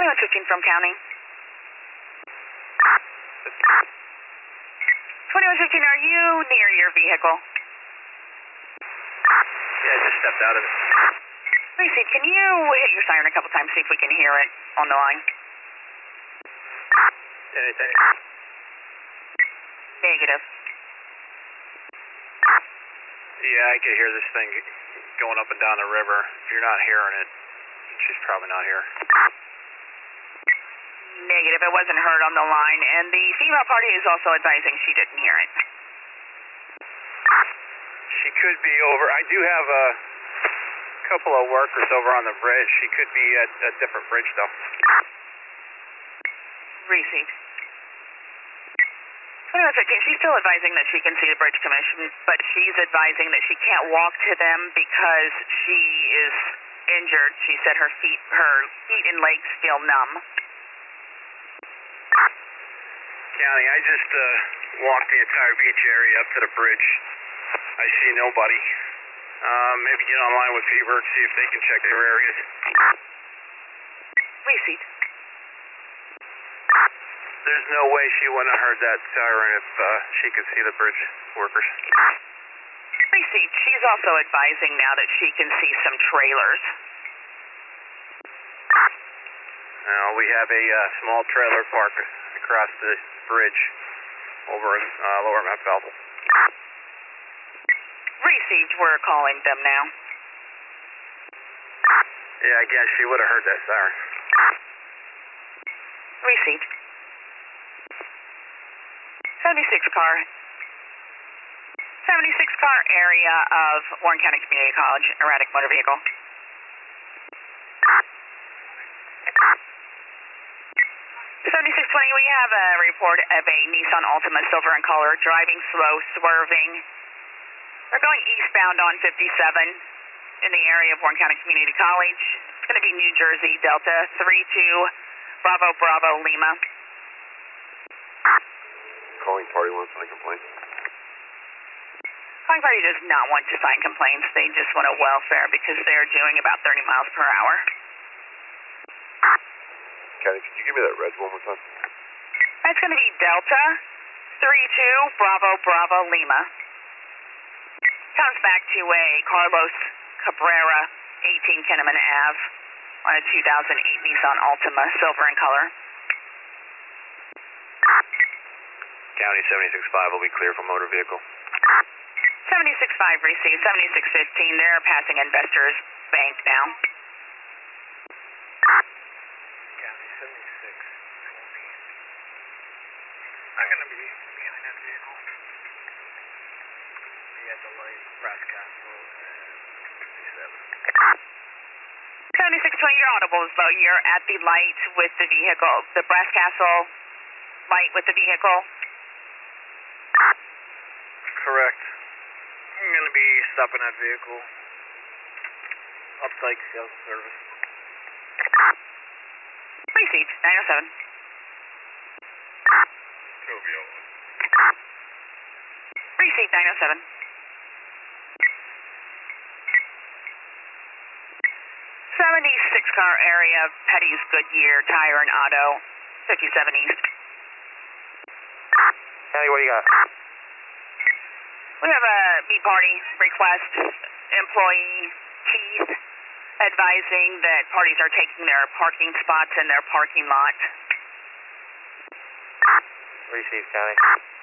2115 from county. 2115, are you near your vehicle? Yeah, I just stepped out of it. Lucy, can you hit your siren a couple times, see if we can hear it on the line? Anything? Negative. Yeah, I could hear this thing going up and down the river. If you're not hearing it, she's probably not here. Negative, it wasn't heard on the line, and the female party is also advising she didn't hear it. She could be over. I do have a couple of workers over on the bridge. She could be at a different bridge, though. Received. 2115, she's still advising that she can see the bridge commission, but she's advising that she can't walk to them because she is injured. She said her feet and legs feel numb. County, I just walked the entire beach area up to the bridge. I see nobody. Maybe get online with Fever, see if they can check their areas. Received. There's no way she wouldn't have heard that siren if she could see the bridge workers. Received. She's also advising now that she can see some trailers. We have a small trailer park across the bridge over in Lower Mount Belleville. Received. We're calling them now. Yeah, I guess she would have heard that siren. Received. 76 car area of Warren County Community College, erratic motor vehicle. 7620, we have a report of a Nissan Altima silver in color, driving slow, swerving. We're going eastbound on 57 in the area of Warren County Community College. It's going to be New Jersey, Delta 32 Bravo Bravo Lima. Calling party wants to complain. Calling party does not want to sign complaints. They just want a welfare because they're doing about 30 miles per hour. County, could you give me that red one more time? That's going to be Delta 32 Bravo Bravo Lima. Comes back to a Carlos Cabrera, 18 Kenneman Ave, on a 2008 Nissan Altima, silver in color. County 76.5 will be clear for motor vehicle. 76.5 received, 76.15. They're passing Investors Bank now. County 76.20. I'm going to be behind that vehicle. We had the light, Brass Castle, and 57. 76.20, you're audible as though you're at the light with the vehicle, the Brass Castle light with the vehicle. Correct. I'm going to be stopping that vehicle. Upside sales service. Received, 907. Tobio. Received, 907. 76 car area, Petty's Goodyear Tire and Auto, 57 East. County, what do you got? We have a meet party request, employee Keith advising that parties are taking their parking spots in their parking lot. Received, County.